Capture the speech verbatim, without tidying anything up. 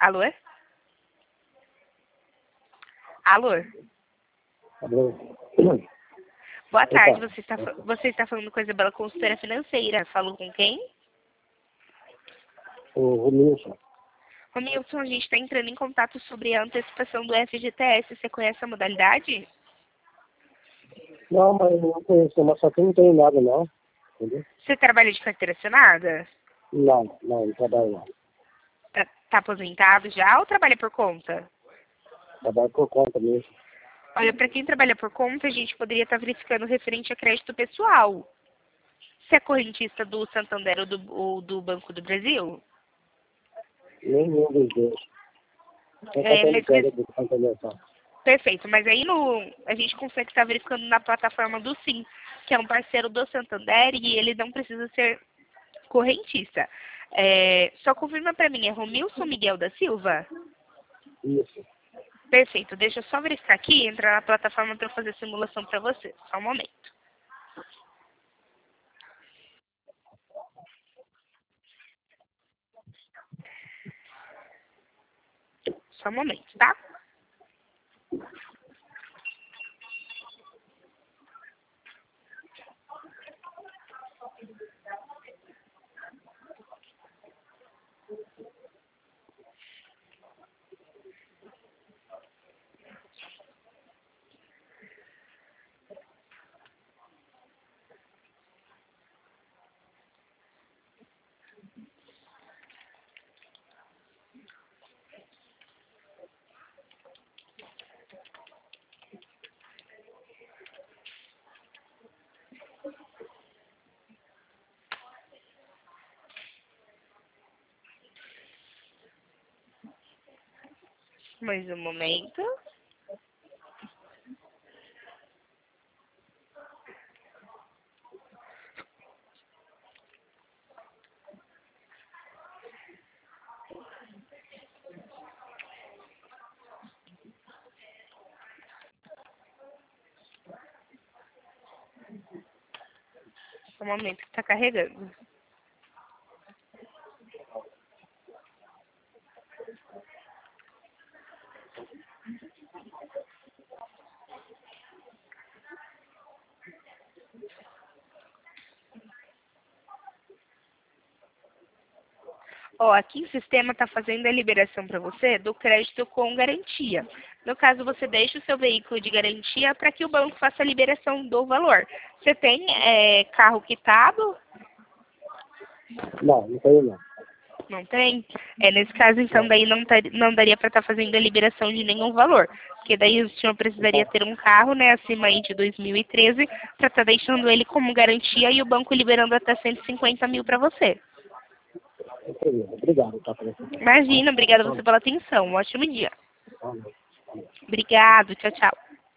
Alô? Alô? Alô? Boa tarde, Opa. você está, fa- você está falando com a Isabela, consultora financeira. Falou com quem? O Romilson. Romilson, a gente está entrando em contato sobre a antecipação do F G T S. Você conhece a modalidade? Não, mas eu não conheço, mas só que eu não tenho nada, não. Entendeu? Você trabalha de carteira assinada? Não, não, não trabalho não. Tá, tá aposentado já ou trabalha por conta? Trabalho por conta mesmo. Olha, para quem trabalha por conta, a gente poderia estar verificando referente a crédito pessoal. Você é correntista do Santander ou do, ou do Banco do Brasil? Nenhum dos dois. Só É, cartão de mas, crédito do Santander só. perfeito, mas aí no, a gente consegue estar verificando na plataforma do Sim, que é um parceiro do Santander e ele não precisa ser correntista. É, só confirma para mim, é Romilson Miguel da Silva? Isso. Perfeito, deixa eu só verificar aqui, entrar na plataforma para eu fazer a simulação para você. Só um momento. Só um momento, tá? Mais um momento. Só um momento que está carregando. Ó, aqui o sistema está fazendo a liberação para você do crédito com garantia. No caso, você deixa o seu veículo de garantia para que o banco faça a liberação do valor. Você tem é, carro quitado? Não, não tenho não. Não tem? É, nesse caso, então, Não. daí não, tar- não daria para estar fazendo a liberação de nenhum valor. Porque daí o senhor precisaria ter um carro, né, acima aí de dois mil e treze, para estar deixando ele como garantia e o banco liberando até cento e cinquenta mil para você. Não tem problema. Obrigado, tá, pela atenção. Imagina, obrigada a Tá? você pela atenção. Um ótimo dia. Tá, tá. Obrigado, tchau, tchau.